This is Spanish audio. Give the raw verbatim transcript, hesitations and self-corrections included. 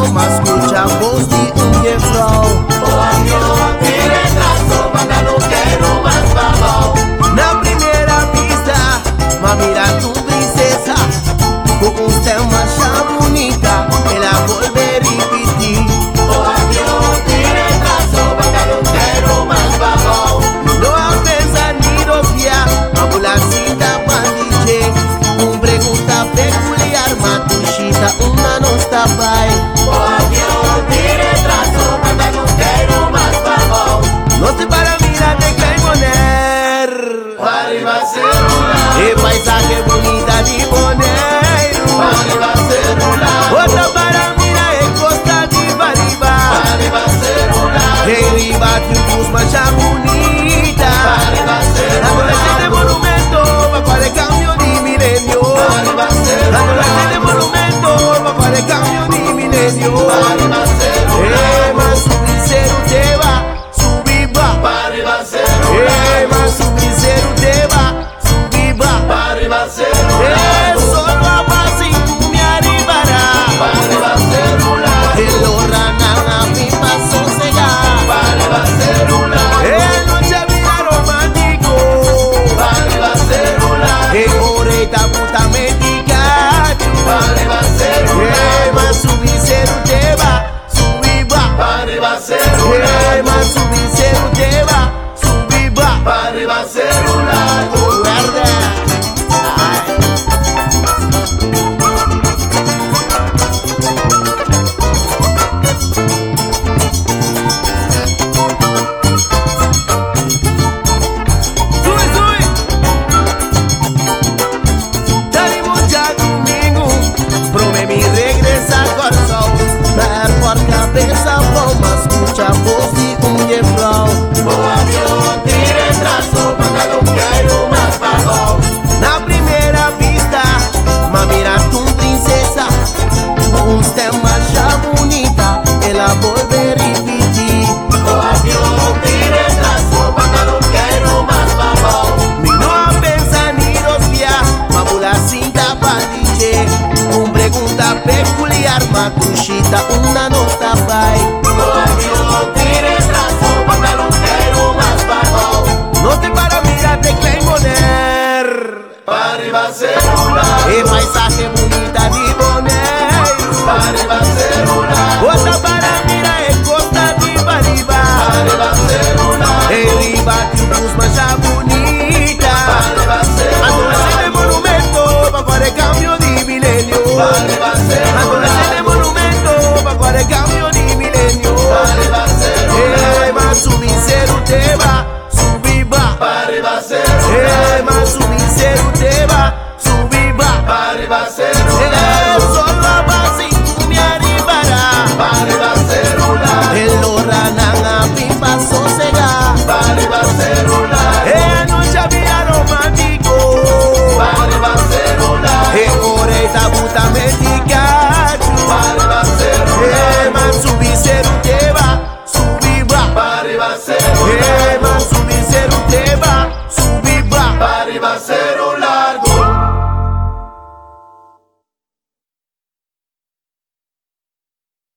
forma escucha voz de un jefrau. Olho, tire traço, banda não quero mais babão. Na primeira vista, ma mira tu princesa, com um tema já bonita, ela volver repetir. Olho, tire traço, banda não quero mais babão. Não há pensa ni rofia, a bolacita bandije, um pergunta peculiar, matuchita, uma não está bem. Olho, tire traço, banda não quero mais babão. Não te para mirar de Cleimoner, Arriba celular, e paisaje bonita de Boneiro. arriba celular, Outra para mirar e costa de Bariba, arriba celular, em riba de um busma já bonita. arriba celular, Adolescente monumento, papá de cambio de milenio. arriba celular, Adolescente monumento, papá de cambio de milenio. arriba celular, Eh, mas subir ser o tema, subir ba. arriba celular, Eh, mas subir ser o tema, subir ba. arriba celular, Eh, solo a base em tu me arribará. arriba celular, El orana a mi paso cegar. arriba celular, Eh, noche vida romántico. arriba celular, Eh, oreta puta médica. arriba celular, Eh, mas subir ser o tema, subir ba. arriba celular, Eh, mas subir ser o tema, subir ba. arriba celular. Guarda. Ai. Zui, zui. Salimos ya domingo, prove mi regresa corazón. Dar por cabeza, vamos escucha voz de un jefrau. Olho, tire traço, banda não quero mais babão. Na primeira vista, ma mira tu princesa, um tema já bonita, ela volver repetir. Olho, tire traço, banda não quero mais babão. Mi no a pensar ni dos días, ma bula cinta bandije, un pregunta peculiar, matuchita, una nota pai. Olho, tire traço, banda não quero mais babão. No te para mirar de Cleimoner, Arriba celular, e paisaje